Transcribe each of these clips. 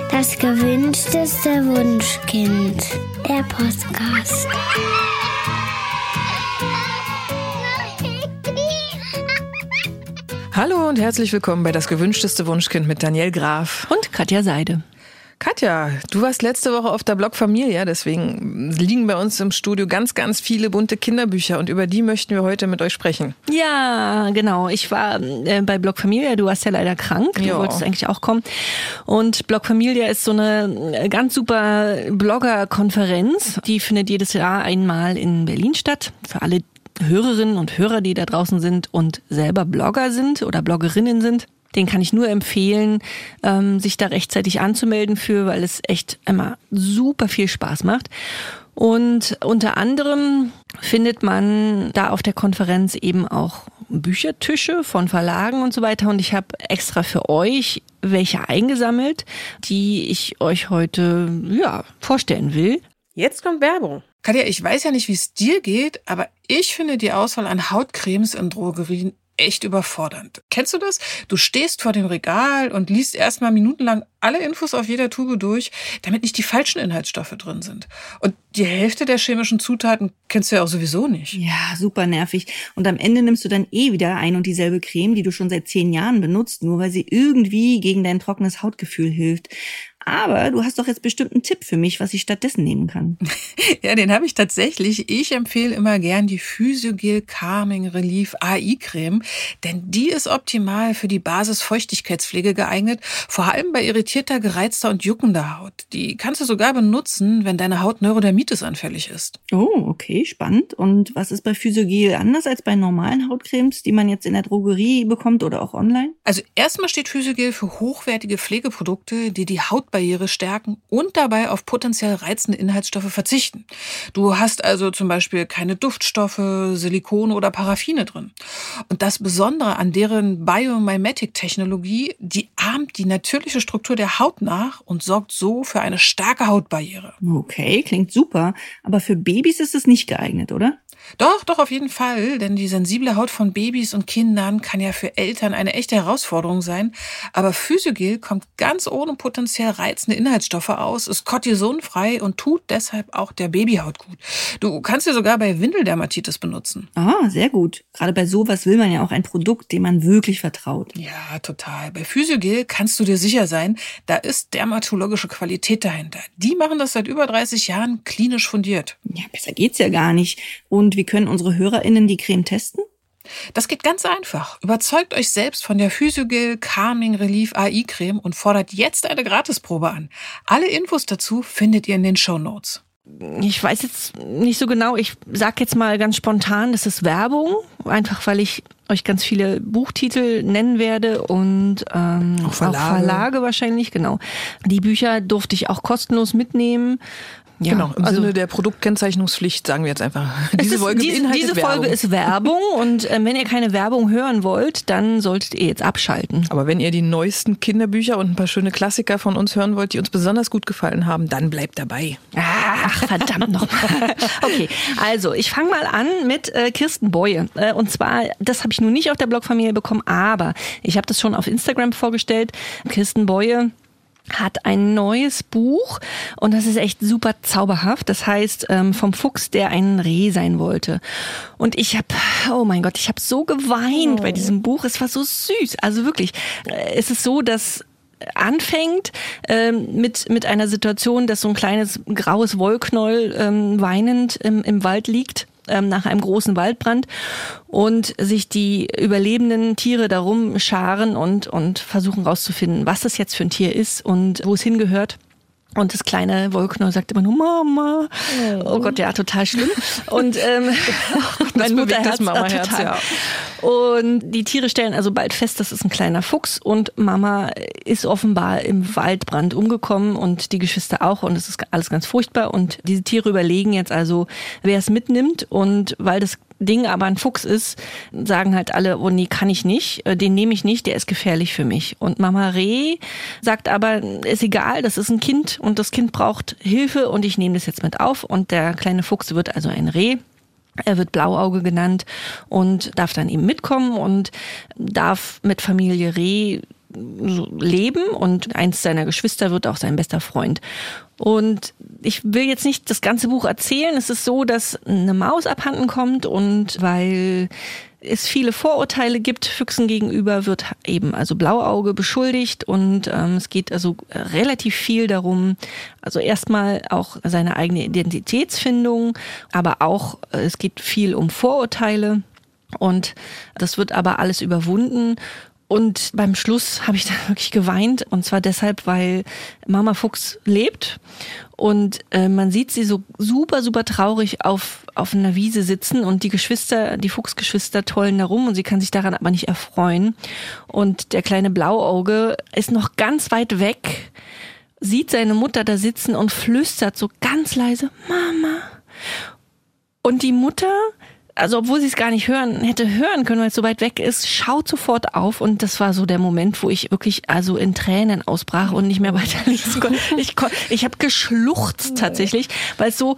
Das gewünschteste Wunschkind. Der Podcast. Hallo und herzlich willkommen bei Das gewünschteste Wunschkind mit Danielle Graf und Katja Seide. Katja, du warst letzte Woche auf der Blog Familia, deswegen liegen bei uns im Studio ganz, ganz viele bunte Kinderbücher und über die möchten wir heute mit euch sprechen. Ja, genau. Ich war bei Blog Familia, du warst ja leider krank, du wolltest eigentlich auch kommen. Und Blog Familia ist so eine ganz super Blogger-Konferenz, die findet jedes Jahr einmal in Berlin statt. Für alle Hörerinnen und Hörer, die da draußen sind und selber Blogger sind oder Bloggerinnen sind. Den kann ich nur empfehlen, sich da rechtzeitig anzumelden für, weil es echt immer super viel Spaß macht. Und unter anderem findet man da auf der Konferenz eben auch Büchertische von Verlagen und so weiter. Und ich habe extra für euch welche eingesammelt, die ich euch heute vorstellen will. Jetzt kommt Werbung. Katja, ich weiß ja nicht, wie es dir geht, aber ich finde die Auswahl an Hautcremes in Drogerien echt überfordernd. Kennst du das? Du stehst vor dem Regal und liest erstmal minutenlang alle Infos auf jeder Tube durch, damit nicht die falschen Inhaltsstoffe drin sind. Und die Hälfte der chemischen Zutaten kennst du ja auch sowieso nicht. Ja, super nervig. Und am Ende nimmst du dann wieder ein und dieselbe Creme, die du schon seit 10 Jahren benutzt, nur weil sie irgendwie gegen dein trockenes Hautgefühl hilft. Aber du hast doch jetzt bestimmt einen Tipp für mich, was ich stattdessen nehmen kann. Ja, den habe ich tatsächlich. Ich empfehle immer gern die Physiogel Calming Relief AI Creme, denn die ist optimal für die Basis-Feuchtigkeitspflege geeignet, vor allem bei irritierter, gereizter und juckender Haut. Die kannst du sogar benutzen, wenn deine Haut Neurodermitis anfällig ist. Oh, okay, spannend. Und was ist bei Physiogel anders als bei normalen Hautcremes, die man jetzt in der Drogerie bekommt oder auch online? Also erstmal steht Physiogel für hochwertige Pflegeprodukte, die die Hautbarriere stärken und dabei auf potenziell reizende Inhaltsstoffe verzichten. Du hast also zum Beispiel keine Duftstoffe, Silikone oder Paraffine drin. Und das Besondere an deren Biomimetic-Technologie, die ahmt die natürliche Struktur der Haut nach und sorgt so für eine starke Hautbarriere. Okay, klingt super. Aber für Babys ist es nicht geeignet, oder? Doch, auf jeden Fall, denn die sensible Haut von Babys und Kindern kann ja für Eltern eine echte Herausforderung sein. Aber Physiogel kommt ganz ohne potenziell reizende Inhaltsstoffe aus, ist kortisonfrei und tut deshalb auch der Babyhaut gut. Du kannst sie sogar bei Windeldermatitis benutzen. Ah, sehr gut. Gerade bei sowas will man ja auch ein Produkt, dem man wirklich vertraut. Ja, total. Bei Physiogel kannst du dir sicher sein, da ist dermatologische Qualität dahinter. Die machen das seit über 30 Jahren klinisch fundiert. Ja, besser geht's ja gar nicht. Und wie können unsere HörerInnen die Creme testen? Das geht ganz einfach. Überzeugt euch selbst von der Physiogel Calming Relief AI Creme und fordert jetzt eine Gratisprobe an. Alle Infos dazu findet ihr in den Shownotes. Ich weiß jetzt nicht so genau. Ich sag jetzt mal ganz spontan, das ist Werbung. Einfach, weil ich euch ganz viele Buchtitel nennen werde und auch Verlage wahrscheinlich, genau. Die Bücher durfte ich auch kostenlos mitnehmen. Ja, genau, im Sinne der Produktkennzeichnungspflicht sagen wir jetzt einfach. Diese Folge ist Werbung und wenn ihr keine Werbung hören wollt, dann solltet ihr jetzt abschalten. Aber wenn ihr die neuesten Kinderbücher und ein paar schöne Klassiker von uns hören wollt, die uns besonders gut gefallen haben, dann bleibt dabei. Ach, verdammt nochmal. Okay, also ich fange mal an mit Kirsten Boye. Und zwar, das habe ich nun nicht auf der Blogfamilie bekommen, aber ich habe das schon auf Instagram vorgestellt. Kirsten Boye hat ein neues Buch und das ist echt super zauberhaft. Das heißt, vom Fuchs, der ein Reh sein wollte. Und ich habe so geweint bei diesem Buch. Es war so süß. Also wirklich, es ist so, dass anfängt mit einer Situation, dass so ein kleines graues Wollknäuel weinend im Wald liegt. Nach einem großen Waldbrand und sich die überlebenden Tiere darum scharen und versuchen rauszufinden, was das jetzt für ein Tier ist und wo es hingehört. Und das kleine Wollknäuel sagt immer nur Mama. Oh Gott, ja, total schlimm. Und mein Mutterherz Mama-Herz, ja. Und die Tiere stellen also bald fest, das ist ein kleiner Fuchs und Mama ist offenbar im Waldbrand umgekommen und die Geschwister auch und es ist alles ganz furchtbar und diese Tiere überlegen jetzt also, wer es mitnimmt und weil das Ding aber ein Fuchs ist, sagen halt alle, oh nee, kann ich nicht, den nehme ich nicht, der ist gefährlich für mich. Und Mama Reh sagt aber, ist egal, das ist ein Kind und das Kind braucht Hilfe und ich nehme das jetzt mit auf und der kleine Fuchs wird also ein Reh. Er wird Blauauge genannt und darf dann eben mitkommen und darf mit Familie Reh leben und eins seiner Geschwister wird auch sein bester Freund. Und ich will jetzt nicht das ganze Buch erzählen. Es ist so, dass eine Maus abhanden kommt und weil es viele Vorurteile gibt, Füchsen gegenüber, wird eben also Blauauge beschuldigt und es geht also relativ viel darum, also erstmal auch seine eigene Identitätsfindung, aber auch es geht viel um Vorurteile und das wird aber alles überwunden. Und beim Schluss habe ich dann wirklich geweint und zwar deshalb, weil Mama Fuchs lebt und man sieht sie so super, super traurig auf einer Wiese sitzen und die Fuchsgeschwister tollen da rum und sie kann sich daran aber nicht erfreuen. Und der kleine Blauauge ist noch ganz weit weg, sieht seine Mutter da sitzen und flüstert so ganz leise, Mama. Und die Mutter, also obwohl sie es gar nicht hätte hören können, weil es so weit weg ist, schaut sofort auf und das war so der Moment, wo ich wirklich also in Tränen ausbrach und nicht mehr weiterlesen konnte. Ich habe geschluchzt tatsächlich, weil es so,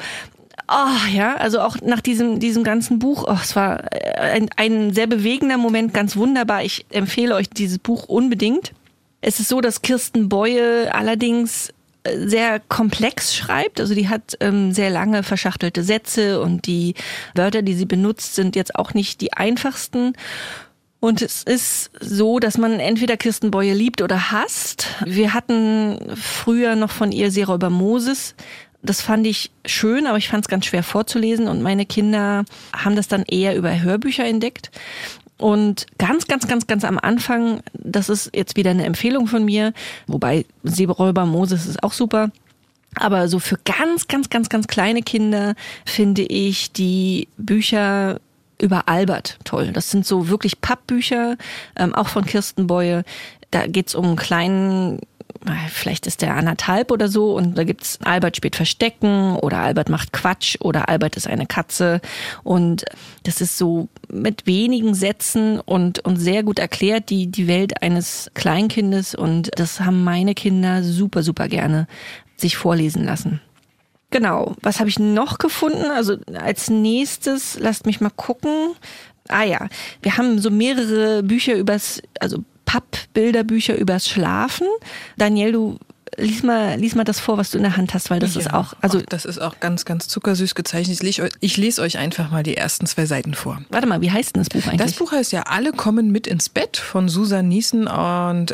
also auch nach diesem ganzen Buch, es war ein sehr bewegender Moment, ganz wunderbar. Ich empfehle euch dieses Buch unbedingt. Es ist so, dass Kirsten Boye allerdings sehr komplex schreibt, also die hat sehr lange verschachtelte Sätze und die Wörter, die sie benutzt, sind jetzt auch nicht die einfachsten. Und es ist so, dass man entweder Kirsten Boye liebt oder hasst. Wir hatten früher noch von ihr Seeräuber über Moses. Das fand ich schön, aber ich fand es ganz schwer vorzulesen und meine Kinder haben das dann eher über Hörbücher entdeckt. Und ganz am Anfang, das ist jetzt wieder eine Empfehlung von mir, wobei Seeräuber Moses ist auch super, aber so für ganz kleine Kinder finde ich die Bücher über Albert toll. Das sind so wirklich Pappbücher, auch von Kirsten Boye. Da geht's um einen kleinen, vielleicht ist der 1,5 oder so und da gibt's Albert spielt Verstecken oder Albert macht Quatsch oder Albert ist eine Katze und das ist so mit wenigen Sätzen und sehr gut erklärt die Welt eines Kleinkindes und das haben meine Kinder super, super gerne sich vorlesen lassen. Genau, was habe ich noch gefunden? Also als nächstes, lasst mich mal gucken. Wir haben so mehrere Bücher Pappbilderbücher übers Schlafen. Daniel, du lies mal das vor, was du in der Hand hast, weil das ist auch, das ist auch ganz, ganz zuckersüß gezeichnet. Ich lese euch einfach mal die ersten 2 Seiten vor. Warte mal, wie heißt denn das Buch eigentlich? Das Buch heißt ja Alle kommen mit ins Bett von Susan Niesen und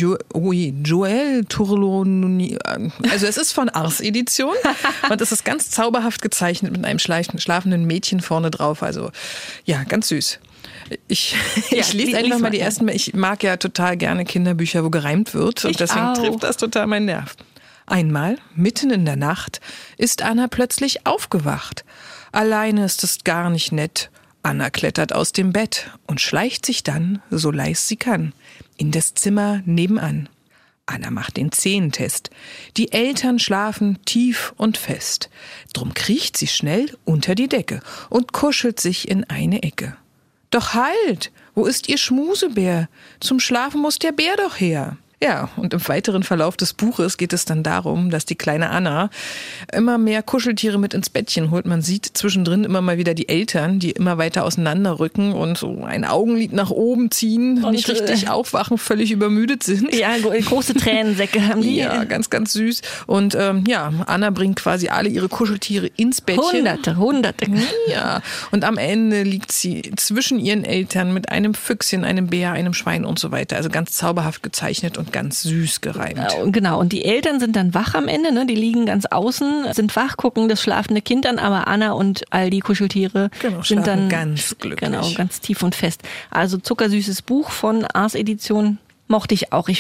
Joël Tourloni. Also es ist von Ars Edition und es ist ganz zauberhaft gezeichnet mit einem schlafenden Mädchen vorne drauf. Also ja, ganz süß. Ich lese einfach mal die ersten. Ich mag ja total gerne Kinderbücher, wo gereimt wird. Und deswegen trifft das total meinen Nerv. Einmal, mitten in der Nacht, ist Anna plötzlich aufgewacht. Alleine ist es gar nicht nett. Anna klettert aus dem Bett und schleicht sich dann, so leis sie kann, in das Zimmer nebenan. Anna macht den Zehentest. Die Eltern schlafen tief und fest. Drum kriecht sie schnell unter die Decke und kuschelt sich in eine Ecke. Doch halt, wo ist ihr Schmusebär? Zum Schlafen muss der Bär doch her. Ja, und im weiteren Verlauf des Buches geht es dann darum, dass die kleine Anna immer mehr Kuscheltiere mit ins Bettchen holt. Man sieht zwischendrin immer mal wieder die Eltern, die immer weiter auseinanderrücken und so ein Augenlid nach oben ziehen, und nicht richtig aufwachen, völlig übermüdet sind. Ja, große Tränensäcke haben die. Ja, ganz, ganz süß. Und Anna bringt quasi alle ihre Kuscheltiere ins Bettchen. Hunderte. Ja, und am Ende liegt sie zwischen ihren Eltern mit einem Füchschen, einem Bär, einem Schwein und so weiter. Also ganz zauberhaft gezeichnet und ganz süß gereimt. Genau, und die Eltern sind dann wach am Ende, ne? Die liegen ganz außen, sind wach, gucken das schlafende Kind an, aber Anna und all die Kuscheltiere sind dann ganz glücklich. Genau, ganz tief und fest. Also zuckersüßes Buch von Ars Edition. Mochte ich auch.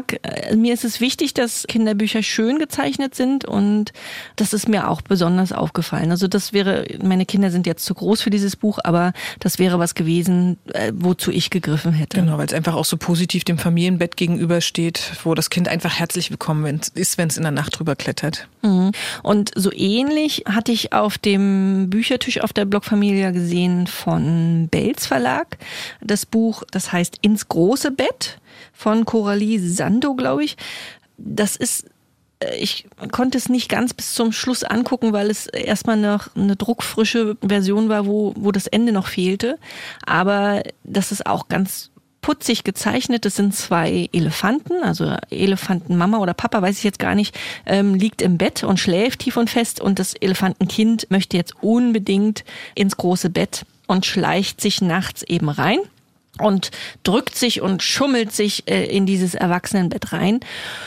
Mir ist es wichtig, dass Kinderbücher schön gezeichnet sind und das ist mir auch besonders aufgefallen. Also meine Kinder sind jetzt zu groß für dieses Buch, aber das wäre was gewesen, wozu ich gegriffen hätte. Genau, weil es einfach auch so positiv dem Familienbett gegenübersteht, wo das Kind einfach herzlich willkommen ist, wenn es in der Nacht drüber klettert. Mhm. Und so ähnlich hatte ich auf dem Büchertisch auf der Blogfamilie gesehen von Belz Verlag. Das Buch, das heißt Ins große Bett von Coralie Sando, glaube ich. Ich konnte es nicht ganz bis zum Schluss angucken, weil es erstmal noch eine druckfrische Version war, wo das Ende noch fehlte. Aber das ist auch ganz putzig gezeichnet. Das sind 2 Elefanten, also Elefantenmama oder Papa, weiß ich jetzt gar nicht, liegt im Bett und schläft tief und fest und das Elefantenkind möchte jetzt unbedingt ins große Bett und schleicht sich nachts eben rein und drückt sich und schummelt sich in dieses Erwachsenenbett rein.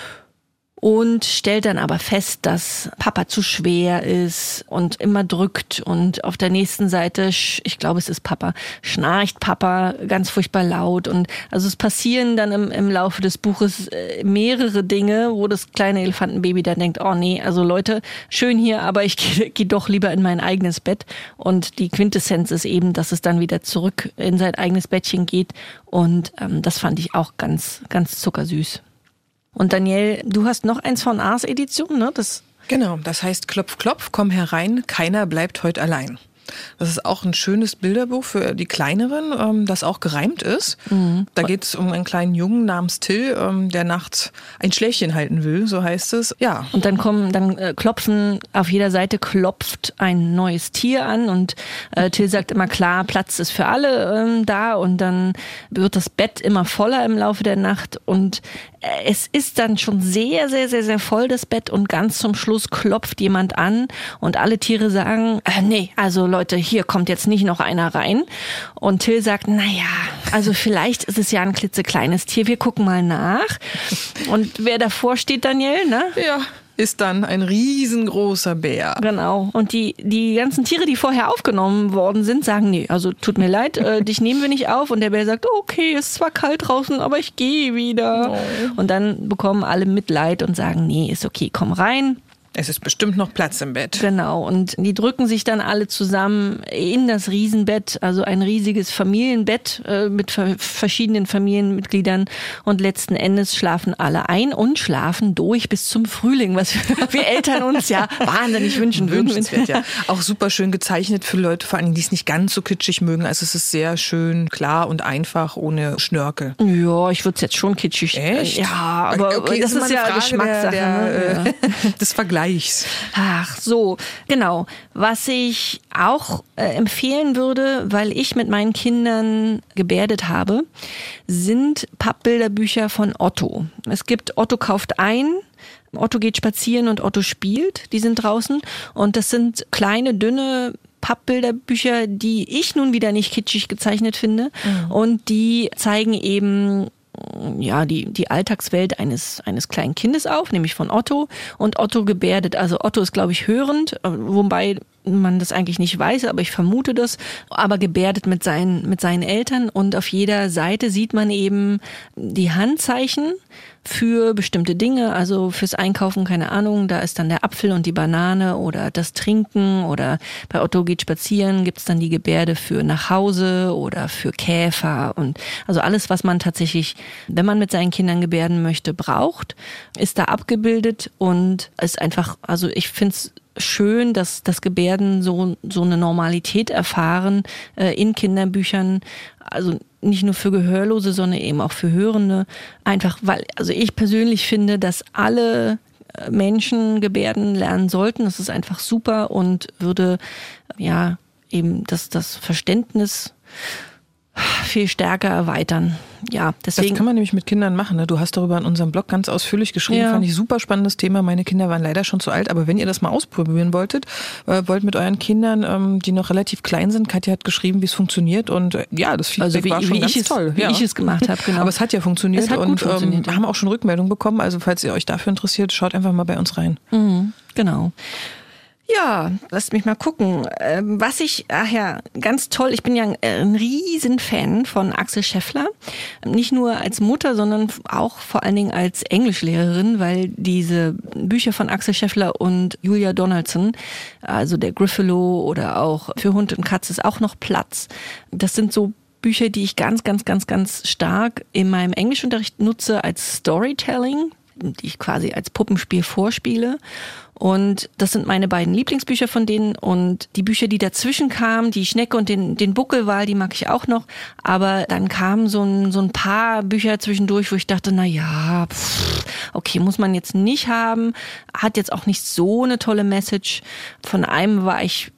Und stellt dann aber fest, dass Papa zu schwer ist und immer drückt und auf der nächsten Seite, ich glaube es ist Papa, schnarcht Papa ganz furchtbar laut und also es passieren dann im Laufe des Buches mehrere Dinge, wo das kleine Elefantenbaby dann denkt, oh nee, also Leute, schön hier, aber ich gehe doch lieber in mein eigenes Bett und die Quintessenz ist eben, dass es dann wieder zurück in sein eigenes Bettchen geht und das fand ich auch ganz, ganz zuckersüß. Und Danielle, du hast noch eins von Ars Edition, ne? Genau, das heißt Klopf, Klopf, komm herein, keiner bleibt heute allein. Das ist auch ein schönes Bilderbuch für die Kleineren, das auch gereimt ist. Mhm. Da geht es um einen kleinen Jungen namens Till, der nachts ein Schläfchen halten will, so heißt es. Ja. Und dann klopfen, auf jeder Seite klopft ein neues Tier an und Till sagt immer klar, Platz ist für alle da und dann wird das Bett immer voller im Laufe der Nacht und es ist dann schon sehr, sehr, sehr, sehr voll, das Bett und ganz zum Schluss klopft jemand an und alle Tiere sagen, nee, also Leute, hier kommt jetzt nicht noch einer rein. Und Till sagt, naja, also vielleicht ist es ja ein klitzekleines Tier, wir gucken mal nach. Und wer davor steht, Danielle, ne? Ja. Ist dann ein riesengroßer Bär. Genau. Und die ganzen Tiere, die vorher aufgenommen worden sind, sagen, nee, also tut mir leid, dich nehmen wir nicht auf. Und der Bär sagt, okay, ist zwar kalt draußen, aber ich gehe wieder. Oh. Und dann bekommen alle Mitleid und sagen, nee, ist okay, komm rein. Es ist bestimmt noch Platz im Bett. Genau, und die drücken sich dann alle zusammen in das Riesenbett, also ein riesiges Familienbett mit verschiedenen Familienmitgliedern und letzten Endes schlafen alle ein und schlafen durch bis zum Frühling, was wir Eltern uns ja wahnsinnig wünschen würden. Ja. Auch super schön gezeichnet für Leute, vor allem die es nicht ganz so kitschig mögen. Also es ist sehr schön klar und einfach, ohne Schnörkel. Ja, ich würde es jetzt schon kitschig. Echt? Ja, aber okay, das ist ja Geschmackssache. Des Vergleichs. Ach so, genau. Was ich auch empfehlen würde, weil ich mit meinen Kindern gebärdet habe, sind Pappbilderbücher von Otto. Es gibt Otto kauft ein, Otto geht spazieren und Otto spielt. Die sind draußen und das sind kleine, dünne Pappbilderbücher, die ich nun wieder nicht kitschig gezeichnet finde und die zeigen eben ja, die Alltagswelt eines kleinen Kindes auf, nämlich von Otto. Und Otto gebärdet. Also Otto ist, glaube ich, hörend, wobei man das eigentlich nicht weiß, aber ich vermute das. Aber gebärdet mit seinen Eltern. Und auf jeder Seite sieht man eben die Handzeichen für bestimmte Dinge, also fürs Einkaufen, keine Ahnung, da ist dann der Apfel und die Banane oder das Trinken oder bei Otto geht spazieren, gibt's dann die Gebärde für nach Hause oder für Käfer und also alles, was man tatsächlich, wenn man mit seinen Kindern gebärden möchte, braucht, ist da abgebildet und ist einfach, also ich find's schön, dass das Gebärden so eine Normalität erfahren in Kinderbüchern, also nicht nur für Gehörlose, sondern eben auch für Hörende. Einfach, weil, also ich persönlich finde, dass alle Menschen gebärden lernen sollten. Das ist einfach super und würde, ja, eben das Verständnis viel stärker erweitern. Ja, deswegen. Das kann man nämlich mit Kindern machen. Ne? Du hast darüber in unserem Blog ganz ausführlich geschrieben. Ja. Fand ich super spannendes Thema. Meine Kinder waren leider schon zu alt, aber wenn ihr das mal ausprobieren wollt mit euren Kindern, die noch relativ klein sind, Katja hat geschrieben, wie es funktioniert und ja, das Feedback war schon ganz toll. Wie ich es gemacht habe, genau. Aber es hat ja funktioniert. Es hat gut funktioniert. Wir haben auch schon Rückmeldungen bekommen. Also falls ihr euch dafür interessiert, schaut einfach mal bei uns rein. Mhm, genau. Ja, lasst mich mal gucken. Ganz toll, ich bin ja ein Riesenfan von Axel Scheffler. Nicht nur als Mutter, sondern auch vor allen Dingen als Englischlehrerin, weil diese Bücher von Axel Scheffler und Julia Donaldson, also der Griffalo oder auch Für Hund und Katze ist auch noch Platz. Das sind so Bücher, die ich ganz, ganz, ganz, ganz stark in meinem Englischunterricht nutze als Storytelling, die ich quasi als Puppenspiel vorspiele. Und das sind meine beiden Lieblingsbücher von denen. Und die Bücher, die dazwischen kamen, die Schnecke und den Buckelwal, die mag ich auch noch. Aber dann kamen so ein paar Bücher zwischendurch, wo ich dachte, na ja, okay, muss man jetzt nicht haben. Hat jetzt auch nicht so eine tolle Message. Von einem war ich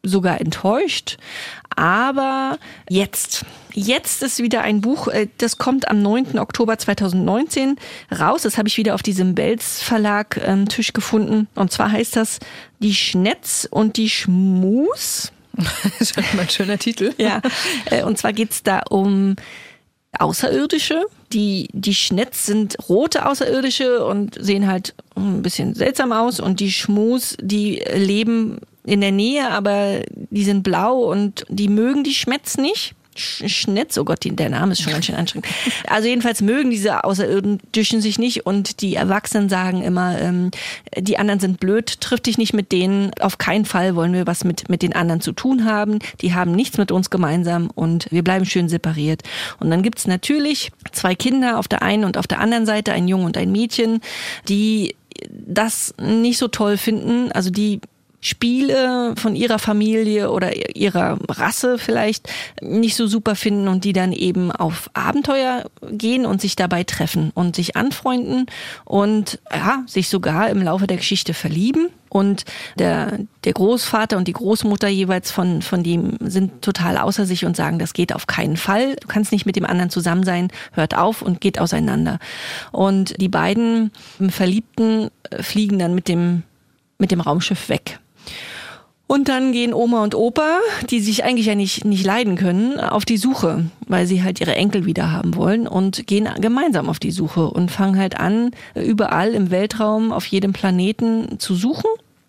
sogar enttäuscht. Aber jetzt ist wieder ein Buch, das kommt am 9. Oktober 2019 raus. Das habe ich wieder auf diesem Belz Verlag Tisch gefunden. Und zwar heißt das Die Schnetz und die Schmus. Das ist schon mal ein schöner Titel. Ja, und zwar geht's da um Außerirdische. Die Schnetz sind rote Außerirdische und sehen halt ein bisschen seltsam aus. Und die Schmus, die leben in der Nähe, aber die sind blau und die mögen die Schmetz nicht. Schnetz, oh Gott, der Name ist schon ganz schön anstrengend. Also jedenfalls mögen diese Außerirdischen sich nicht und die Erwachsenen sagen immer, die anderen sind blöd, triff dich nicht mit denen, auf keinen Fall wollen wir was mit den anderen zu tun haben, die haben nichts mit uns gemeinsam und wir bleiben schön separiert. Und dann gibt's natürlich 2 Kinder auf der einen und auf der anderen Seite, ein Junge und ein Mädchen, die das nicht so toll finden, also die Spiele von ihrer Familie oder ihrer Rasse vielleicht nicht so super finden und die dann eben auf Abenteuer gehen und sich dabei treffen und sich anfreunden und ja, sich sogar im Laufe der Geschichte verlieben. Und der Großvater und die Großmutter jeweils von dem sind total außer sich und sagen, das geht auf keinen Fall. Du kannst nicht mit dem anderen zusammen sein, hört auf und geht auseinander. Und die beiden Verliebten fliegen dann mit dem Raumschiff weg. Und dann gehen Oma und Opa, die sich eigentlich ja nicht leiden können, auf die Suche, weil sie halt ihre Enkel wieder haben wollen und gehen gemeinsam auf die Suche und fangen halt an, überall im Weltraum, auf jedem Planeten zu suchen.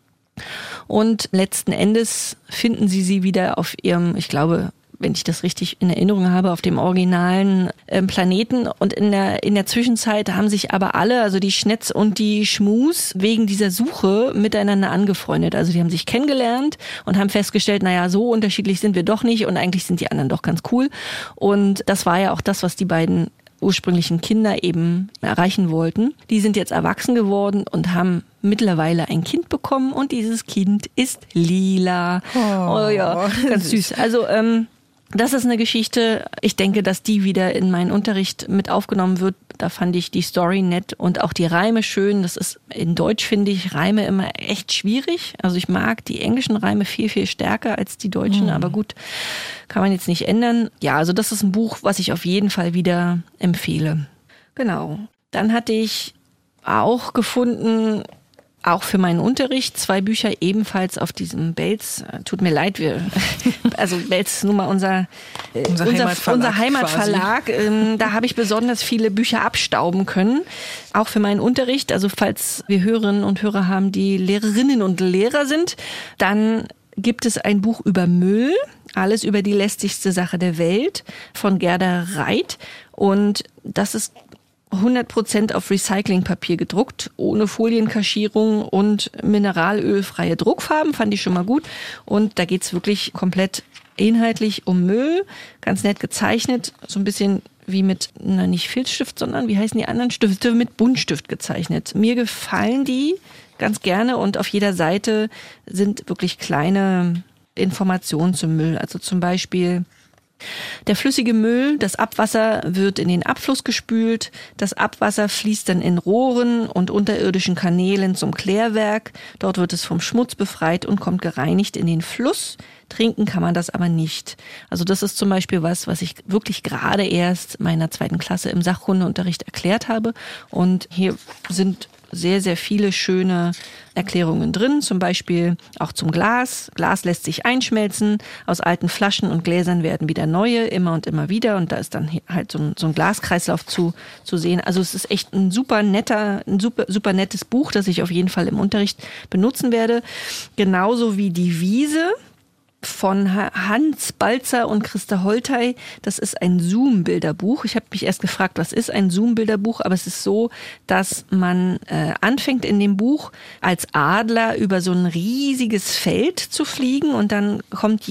Und letzten Endes finden sie wieder auf ihrem, ich glaube, wenn ich das richtig in Erinnerung habe, auf dem originalen Planeten. Und in der Zwischenzeit haben sich aber alle, also die Schnetz und die Schmus, wegen dieser Suche miteinander angefreundet. Also die haben sich kennengelernt und haben festgestellt, naja, so unterschiedlich sind wir doch nicht und eigentlich sind die anderen doch ganz cool. Und das war ja auch das, was die beiden ursprünglichen Kinder eben erreichen wollten. Die sind jetzt erwachsen geworden und haben mittlerweile ein Kind bekommen und dieses Kind ist lila. Oh ja, ganz süß. Also das ist eine Geschichte, ich denke, dass die wieder in meinen Unterricht mit aufgenommen wird. Da fand ich die Story nett und auch die Reime schön. Das ist in Deutsch, finde ich, Reime immer echt schwierig. Also ich mag die englischen Reime viel, viel stärker als die deutschen, aber gut, kann man jetzt nicht ändern. Ja, also das ist ein Buch, was ich auf jeden Fall wieder empfehle. Genau. Dann hatte ich auch gefunden, auch für meinen Unterricht, 2 Bücher ebenfalls auf diesem Belz. Tut mir leid, also Belz ist nun mal unser Heimatverlag. Da habe ich besonders viele Bücher abstauben können. Auch für meinen Unterricht. Also falls wir Hörerinnen und Hörer haben, die Lehrerinnen und Lehrer sind, dann gibt es ein Buch über Müll. Alles über die lästigste Sache der Welt von Gerda Reit. Und das ist 100% auf Recyclingpapier gedruckt, ohne Folienkaschierung und mineralölfreie Druckfarben, fand ich schon mal gut. Und da geht's wirklich komplett inhaltlich um Müll, ganz nett gezeichnet, so ein bisschen wie mit, nicht Filzstift, sondern wie heißen die anderen Stifte, mit Buntstift gezeichnet. Mir gefallen die ganz gerne und auf jeder Seite sind wirklich kleine Informationen zum Müll. Also zum Beispiel: Der flüssige Müll, das Abwasser wird in den Abfluss gespült. Das Abwasser fließt dann in Rohren und unterirdischen Kanälen zum Klärwerk. Dort wird es vom Schmutz befreit und kommt gereinigt in den Fluss. Trinken kann man das aber nicht. Also das ist zum Beispiel was ich wirklich gerade erst meiner 2. Klasse im Sachkundeunterricht erklärt habe. Und hier sind sehr, sehr viele schöne Erklärungen drin, zum Beispiel auch zum Glas. Glas lässt sich einschmelzen, aus alten Flaschen und Gläsern werden wieder neue, immer und immer wieder. Und da ist dann halt so ein Glaskreislauf zu sehen. Also es ist echt ein super nettes Buch, das ich auf jeden Fall im Unterricht benutzen werde. Genauso wie Die Wiese von Hans Balzer und Christa Holtei. Das ist ein Zoom-Bilderbuch. Ich habe mich erst gefragt, was ist ein Zoom-Bilderbuch? Aber es ist so, dass man anfängt in dem Buch als Adler über so ein riesiges Feld zu fliegen und dann kommt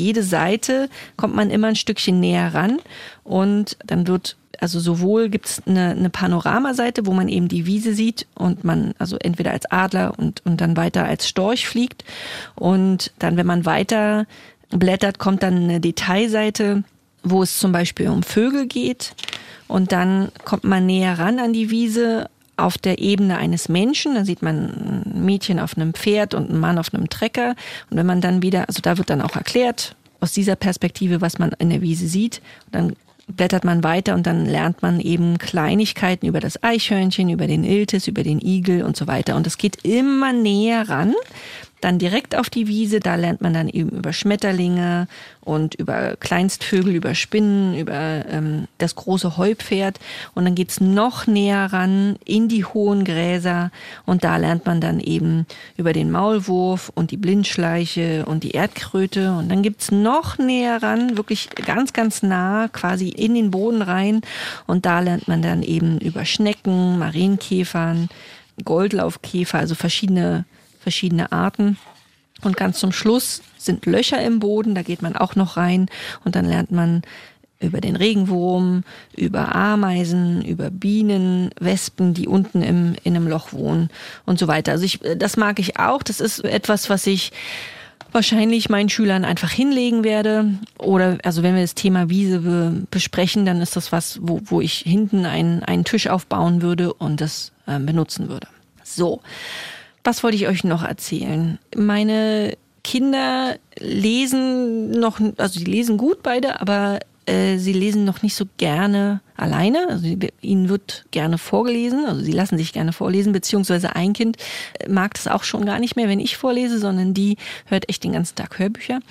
man immer ein Stückchen näher ran und dann wird, also sowohl gibt's eine Panoramaseite, wo man eben die Wiese sieht und man also entweder als Adler und dann weiter als Storch fliegt und dann, wenn man weiter blättert, kommt dann eine Detailseite, wo es zum Beispiel um Vögel geht und dann kommt man näher ran an die Wiese auf der Ebene eines Menschen. Da sieht man ein Mädchen auf einem Pferd und einen Mann auf einem Trecker. Und wenn man dann wieder, also da wird dann auch erklärt, aus dieser Perspektive, was man in der Wiese sieht. Und dann blättert man weiter und dann lernt man eben Kleinigkeiten über das Eichhörnchen, über den Iltis, über den Igel und so weiter. Und es geht immer näher ran. Dann direkt auf die Wiese, da lernt man dann eben über Schmetterlinge und über Kleinstvögel, über Spinnen, über das große Heupferd. Und dann geht's noch näher ran in die hohen Gräser und da lernt man dann eben über den Maulwurf und die Blindschleiche und die Erdkröte. Und dann gibt's noch näher ran, wirklich ganz, ganz nah, quasi in den Boden rein. Und da lernt man dann eben über Schnecken, Marienkäfern, Goldlaufkäfer, also verschiedene Arten. Und ganz zum Schluss sind Löcher im Boden, da geht man auch noch rein und dann lernt man über den Regenwurm, über Ameisen, über Bienen, Wespen, die unten in einem Loch wohnen und so weiter. Also das mag ich auch. Das ist etwas, was ich wahrscheinlich meinen Schülern einfach hinlegen werde. Oder also wenn wir das Thema Wiese besprechen, dann ist das was, wo ich hinten einen Tisch aufbauen würde und das benutzen würde. So. Was wollte ich euch noch erzählen? Meine Kinder lesen noch, also die lesen gut beide, aber sie lesen noch nicht so gerne alleine. Also ihnen wird gerne vorgelesen, also sie lassen sich gerne vorlesen, beziehungsweise ein Kind mag das auch schon gar nicht mehr, wenn ich vorlese, sondern die hört echt den ganzen Tag Hörbücher.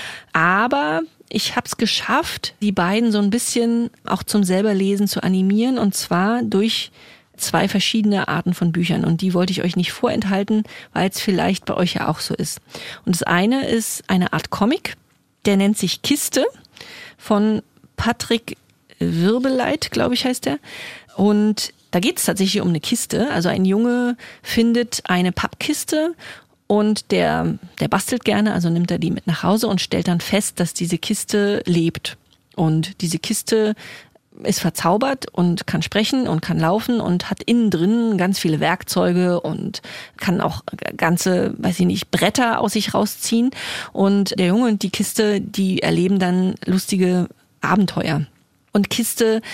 Aber ich habe es geschafft, die beiden so ein bisschen auch zum Selberlesen zu animieren, und zwar durch 2 verschiedene Arten von Büchern, und die wollte ich euch nicht vorenthalten, weil es vielleicht bei euch ja auch so ist. Und das eine ist eine Art Comic, der nennt sich Kiste, von Patrick Wirbeleit, glaube ich, heißt der. Und da geht es tatsächlich um eine Kiste. Also ein Junge findet eine Pappkiste und der bastelt gerne, also nimmt er die mit nach Hause und stellt dann fest, dass diese Kiste lebt. Und diese Kiste ist verzaubert und kann sprechen und kann laufen und hat innen drin ganz viele Werkzeuge und kann auch ganze, weiß ich nicht, Bretter aus sich rausziehen. Und der Junge und die Kiste, die erleben dann lustige Abenteuer. Und Kiste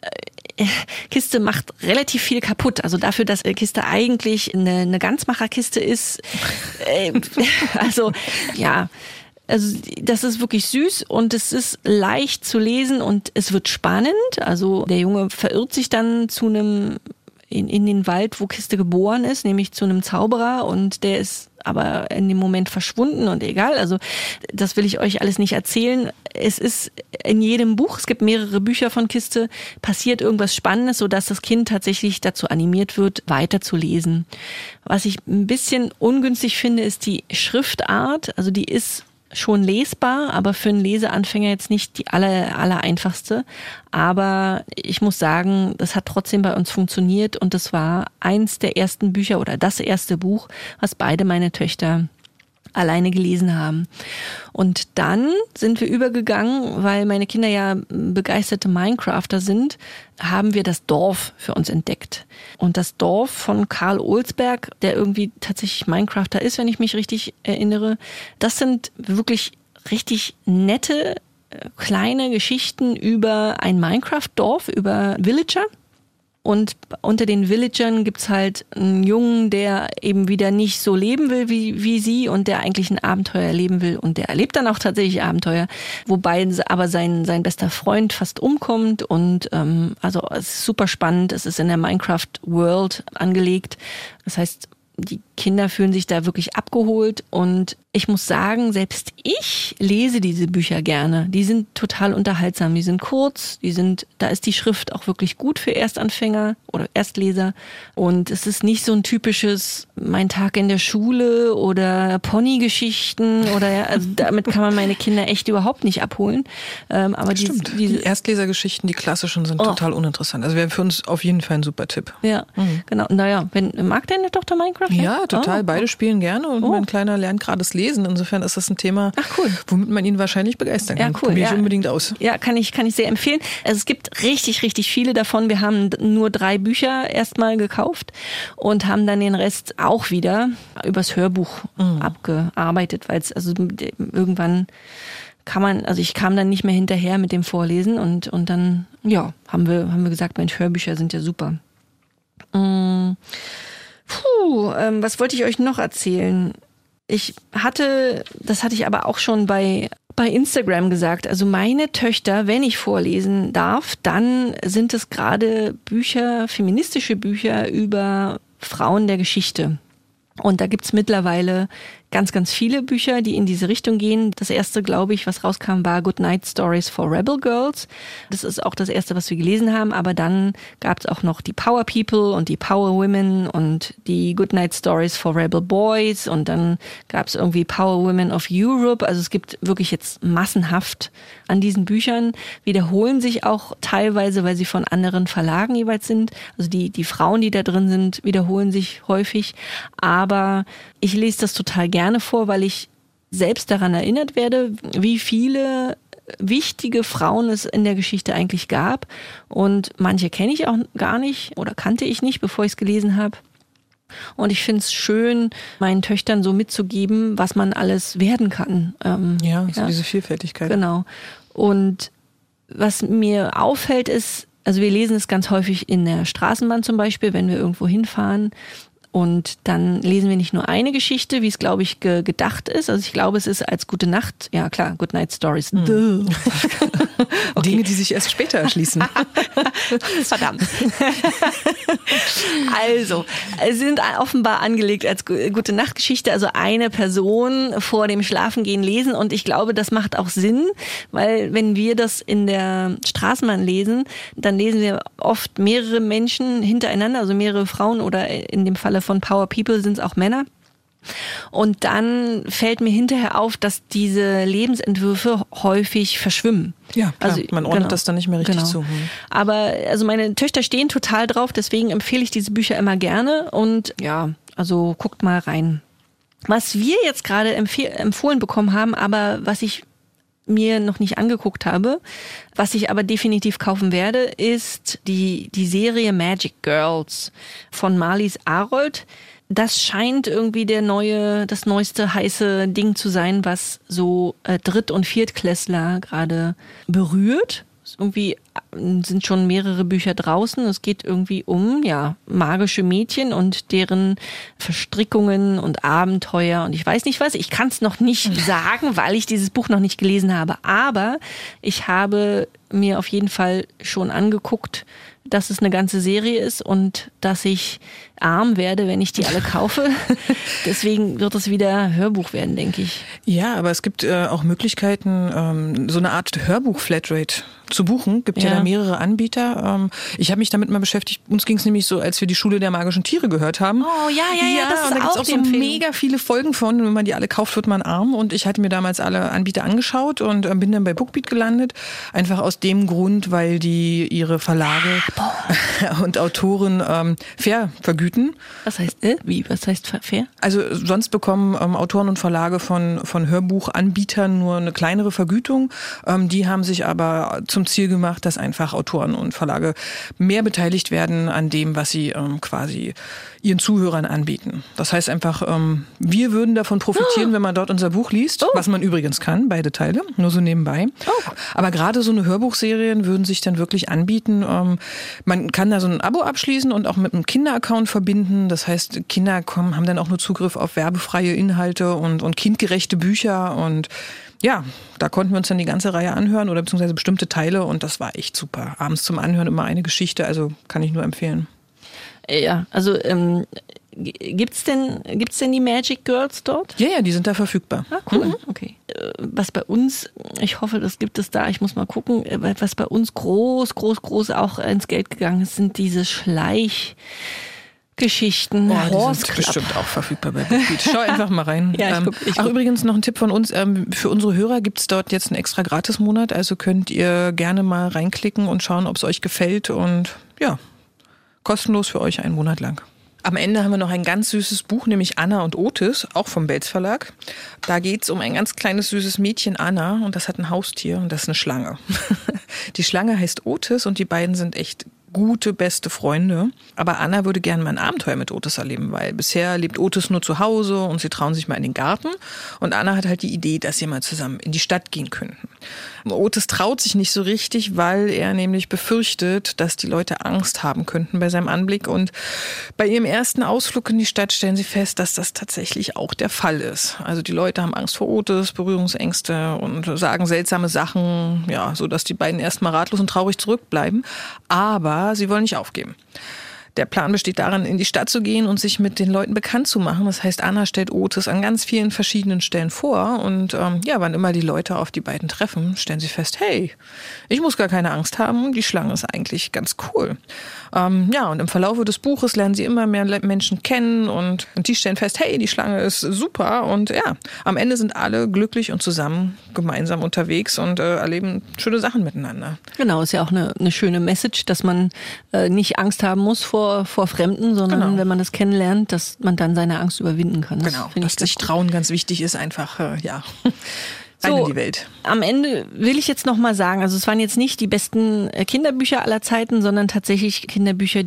macht relativ viel kaputt. Also dafür, dass Kiste eigentlich eine Ganzmacherkiste ist, also ja. Also das ist wirklich süß und es ist leicht zu lesen und es wird spannend. Also der Junge verirrt sich dann zu einem in den Wald, wo Kiste geboren ist, nämlich zu einem Zauberer, und der ist aber in dem Moment verschwunden und egal. Also das will ich euch alles nicht erzählen. Es ist in jedem Buch, es gibt mehrere Bücher von Kiste, passiert irgendwas Spannendes, sodass das Kind tatsächlich dazu animiert wird, weiter zu lesen. Was ich ein bisschen ungünstig finde, ist die Schriftart. Also die ist schon lesbar, aber für einen Leseanfänger jetzt nicht die aller einfachste. Aber ich muss sagen, das hat trotzdem bei uns funktioniert und das war eins der ersten Bücher oder das erste Buch, was beide meine Töchter alleine gelesen haben. Und dann sind wir übergegangen, weil meine Kinder ja begeisterte Minecrafter sind, haben wir das Dorf für uns entdeckt. Und das Dorf von Karl Olsberg, der irgendwie tatsächlich Minecrafter ist, wenn ich mich richtig erinnere, das sind wirklich richtig nette, kleine Geschichten über ein Minecraft-Dorf, über Villager. Und unter den Villagern gibt's halt einen Jungen, der eben wieder nicht so leben will wie sie und der eigentlich ein Abenteuer erleben will. Und der erlebt dann auch tatsächlich Abenteuer, wobei aber sein bester Freund fast umkommt. Und also es ist super spannend. Es ist in der Minecraft-World angelegt. Das heißt, die Kinder fühlen sich da wirklich abgeholt und ich muss sagen, selbst ich lese diese Bücher gerne. Die sind total unterhaltsam, die sind kurz, da ist die Schrift auch wirklich gut für Erstanfänger oder Erstleser und es ist nicht so ein typisches Mein Tag in der Schule oder Ponygeschichten oder also damit kann man meine Kinder echt überhaupt nicht abholen. Aber die Erstlesergeschichten, die klassischen, sind total uninteressant. Also wäre für uns auf jeden Fall ein super Tipp. Ja, genau. Naja, mag deine Tochter Minecraft? Ja, total. Beide spielen gerne und mein Kleiner lernt gerade das Lesen. Insofern ist das ein Thema, womit man ihn wahrscheinlich begeistern kann. Ja, cool. Probiere ich unbedingt aus. Ja, kann ich sehr empfehlen. Also es gibt richtig, richtig viele davon. Wir haben nur 3 Bücher erstmal gekauft und haben dann den Rest auch wieder übers Hörbuch abgearbeitet, weil es also irgendwann ich kam dann nicht mehr hinterher mit dem Vorlesen und dann, ja, haben wir gesagt, Mensch, Hörbücher sind ja super. Was wollte ich euch noch erzählen? Das hatte ich aber auch schon bei Instagram gesagt, also meine Töchter, wenn ich vorlesen darf, dann sind es gerade Bücher, feministische Bücher über Frauen der Geschichte. Und da gibt's mittlerweile ganz, ganz viele Bücher, die in diese Richtung gehen. Das erste, glaube ich, was rauskam, war Good Night Stories for Rebel Girls. Das ist auch das erste, was wir gelesen haben. Aber dann gab's auch noch die Power People und die Power Women und die Good Night Stories for Rebel Boys. Und dann gab's irgendwie Power Women of Europe. Also es gibt wirklich jetzt massenhaft an diesen Büchern. Wiederholen sich auch teilweise, weil sie von anderen Verlagen jeweils sind. Also die Frauen, die da drin sind, wiederholen sich häufig. Aber ich lese das total gerne vor, weil ich selbst daran erinnert werde, wie viele wichtige Frauen es in der Geschichte eigentlich gab. Und manche kenne ich auch gar nicht oder kannte ich nicht, bevor ich es gelesen habe. Und ich finde es schön, meinen Töchtern so mitzugeben, was man alles werden kann. Diese Vielfältigkeit. Genau. Und was mir auffällt ist, also wir lesen es ganz häufig in der Straßenbahn zum Beispiel, wenn wir irgendwo hinfahren. Und dann lesen wir nicht nur eine Geschichte, wie es, glaube ich, gedacht ist. Also ich glaube, es ist als Gute Nacht, ja klar, Good Night Stories. Okay. Dinge, die sich erst später erschließen. Verdammt. Also, es sind offenbar angelegt als Gute Nacht Geschichte, also eine Person vor dem Schlafengehen lesen. Und ich glaube, das macht auch Sinn, weil wenn wir das in der Straßenbahn lesen, dann lesen wir oft mehrere Menschen hintereinander, also mehrere Frauen oder in dem Falle von Power People sind es auch Männer. Und dann fällt mir hinterher auf, dass diese Lebensentwürfe häufig verschwimmen. Ja, klar. Also man ordnet das dann nicht mehr richtig zu. Aber also meine Töchter stehen total drauf, deswegen empfehle ich diese Bücher immer gerne. Und ja, also guckt mal rein. Was wir jetzt gerade empfohlen bekommen haben, aber was ich mir noch nicht angeguckt habe, was ich aber definitiv kaufen werde, ist die Serie Magic Girls von Marlies Aroldt. Das scheint irgendwie das neueste heiße Ding zu sein, was so Dritt- und Viertklässler gerade berührt. Irgendwie sind schon mehrere Bücher draußen. Es geht irgendwie um magische Mädchen und deren Verstrickungen und Abenteuer und ich weiß nicht was. Ich kann es noch nicht sagen, weil ich dieses Buch noch nicht gelesen habe. Aber ich habe mir auf jeden Fall schon angeguckt, dass es eine ganze Serie ist und dass ich arm werde, wenn ich die alle kaufe. Deswegen wird es wieder Hörbuch werden, denke ich. Ja, aber es gibt auch Möglichkeiten, so eine Art Hörbuch-Flatrate zu buchen. Gibt ja da mehrere Anbieter. Ich habe mich damit mal beschäftigt. Uns ging es nämlich so, als wir die Schule der magischen Tiere gehört haben. Oh, ja, das ist und da auch gibt's auch so mega viele Folgen von. Und wenn man die alle kauft, wird man arm. Und ich hatte mir damals alle Anbieter angeschaut und bin dann bei Bookbeat gelandet. Einfach aus dem Grund, weil die ihre Verlage und Autoren fair vergüten. Was heißt, was heißt fair? Also sonst bekommen Autoren und Verlage von Hörbuchanbietern nur eine kleinere Vergütung. Die haben sich aber zum Ziel gemacht, dass einfach Autoren und Verlage mehr beteiligt werden an dem, was sie quasi ihren Zuhörern anbieten. Das heißt einfach, wir würden davon profitieren, wenn man dort unser Buch liest, was man übrigens kann, beide Teile, nur so nebenbei. Aber gerade so eine Hörbuchserien würden sich dann wirklich anbieten. Man kann da so ein Abo abschließen und auch mit einem Kinderaccount verbinden. Das heißt, Kinder haben dann auch nur Zugriff auf werbefreie Inhalte und kindgerechte Bücher und ja, da konnten wir uns dann die ganze Reihe anhören oder beziehungsweise bestimmte Teile und das war echt super. Abends zum Anhören immer eine Geschichte, also kann ich nur empfehlen. Ja, also gibt's denn die Magic Girls dort? Ja, die sind da verfügbar. Ah, cool, okay. Was bei uns, ich hoffe, das gibt es da, ich muss mal gucken, was bei uns groß auch ins Geld gegangen ist, sind diese Geschichten. Die sind bestimmt auch verfügbar bei Bookbeat. Schau einfach mal rein. Ja, ich guck. Übrigens noch ein Tipp von uns. Für unsere Hörer gibt's dort jetzt einen extra Gratis-Monat. Also könnt ihr gerne mal reinklicken und schauen, ob es euch gefällt. Und ja, kostenlos für euch einen Monat lang. Am Ende haben wir noch ein ganz süßes Buch, nämlich Anna und Otis, auch vom Belz Verlag. Da geht's um ein ganz kleines, süßes Mädchen, Anna, und das hat ein Haustier und das ist eine Schlange. Die Schlange heißt Otis und die beiden sind echt gute, beste Freunde. Aber Anna würde gerne mal ein Abenteuer mit Otis erleben, weil bisher lebt Otis nur zu Hause und sie trauen sich mal in den Garten. Und Anna hat halt die Idee, dass sie mal zusammen in die Stadt gehen könnten. Otis traut sich nicht so richtig, weil er nämlich befürchtet, dass die Leute Angst haben könnten bei seinem Anblick. Und bei ihrem ersten Ausflug in die Stadt stellen sie fest, dass das tatsächlich auch der Fall ist. Also die Leute haben Angst vor Otis, Berührungsängste und sagen seltsame Sachen, ja, so dass die beiden erstmal ratlos und traurig zurückbleiben. Aber sie wollen nicht aufgeben. Der Plan besteht darin, in die Stadt zu gehen und sich mit den Leuten bekannt zu machen. Das heißt, Anna stellt Otis an ganz vielen verschiedenen Stellen vor. Und wann immer die Leute auf die beiden treffen, stellen sie fest, hey, ich muss gar keine Angst haben. Die Schlange ist eigentlich ganz cool. Und im Verlauf des Buches lernen sie immer mehr Menschen kennen und die stellen fest, hey, die Schlange ist super. Und ja, am Ende sind alle glücklich und zusammen gemeinsam unterwegs und erleben schöne Sachen miteinander. Genau, ist ja auch eine schöne Message, dass man nicht Angst haben muss vor Fremden, sondern wenn man das kennenlernt, dass man dann seine Angst überwinden kann. Das dass sich trauen ganz wichtig ist, einfach, rein in die Welt. Am Ende will ich jetzt noch mal sagen, also es waren jetzt nicht die besten Kinderbücher aller Zeiten, sondern tatsächlich Kinderbücher,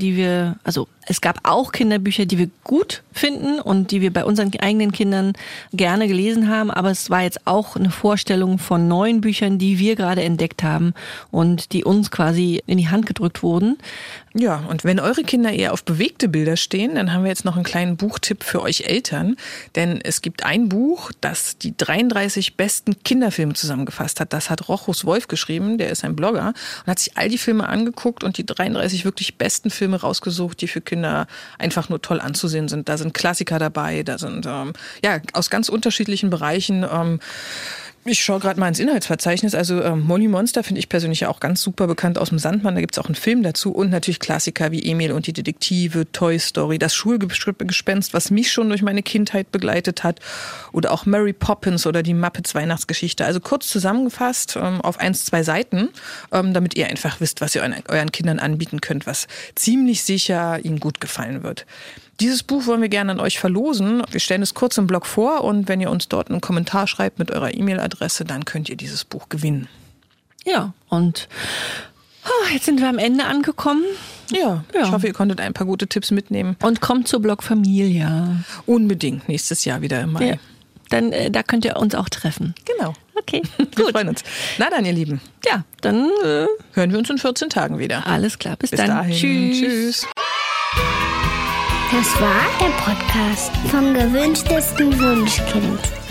es gab auch Kinderbücher, die wir gut finden und die wir bei unseren eigenen Kindern gerne gelesen haben, aber es war jetzt auch eine Vorstellung von neuen Büchern, die wir gerade entdeckt haben und die uns quasi in die Hand gedrückt wurden. Ja, und wenn eure Kinder eher auf bewegte Bilder stehen, dann haben wir jetzt noch einen kleinen Buchtipp für euch Eltern, denn es gibt ein Buch, das die 33 besten Kinderfilme zusammengefasst hat. Das hat Rochus Wolf geschrieben, der ist ein Blogger und hat sich all die Filme angeguckt und die 33 wirklich besten Filme rausgesucht, die für Kinder einfach nur toll anzusehen sind. Da sind Klassiker dabei, da sind aus ganz unterschiedlichen Bereichen. Ich schaue gerade mal ins Inhaltsverzeichnis. Also Molly Monster finde ich persönlich auch ganz super bekannt aus dem Sandmann. Da gibt es auch einen Film dazu und natürlich Klassiker wie Emil und die Detektive, Toy Story, das Schulgespenst, was mich schon durch meine Kindheit begleitet hat, oder auch Mary Poppins oder die Muppets Weihnachtsgeschichte. Also kurz zusammengefasst auf 1-2 Seiten, damit ihr einfach wisst, was ihr euren Kindern anbieten könnt, was ziemlich sicher ihnen gut gefallen wird. Dieses Buch wollen wir gerne an euch verlosen. Wir stellen es kurz im Blog vor und wenn ihr uns dort einen Kommentar schreibt mit eurer E-Mail-Adresse, dann könnt ihr dieses Buch gewinnen. Ja, und jetzt sind wir am Ende angekommen. Ja, ich hoffe, ihr konntet ein paar gute Tipps mitnehmen. Und kommt zur Blog Familia. Unbedingt, nächstes Jahr wieder im Mai. Ja. Dann da könnt ihr uns auch treffen. Genau. Okay, wir freuen uns. Na dann, ihr Lieben. Ja, dann hören wir uns in 14 Tagen wieder. Alles klar, bis dann. Dahin. Tschüss. Das war der Podcast vom gewünschtesten Wunschkind.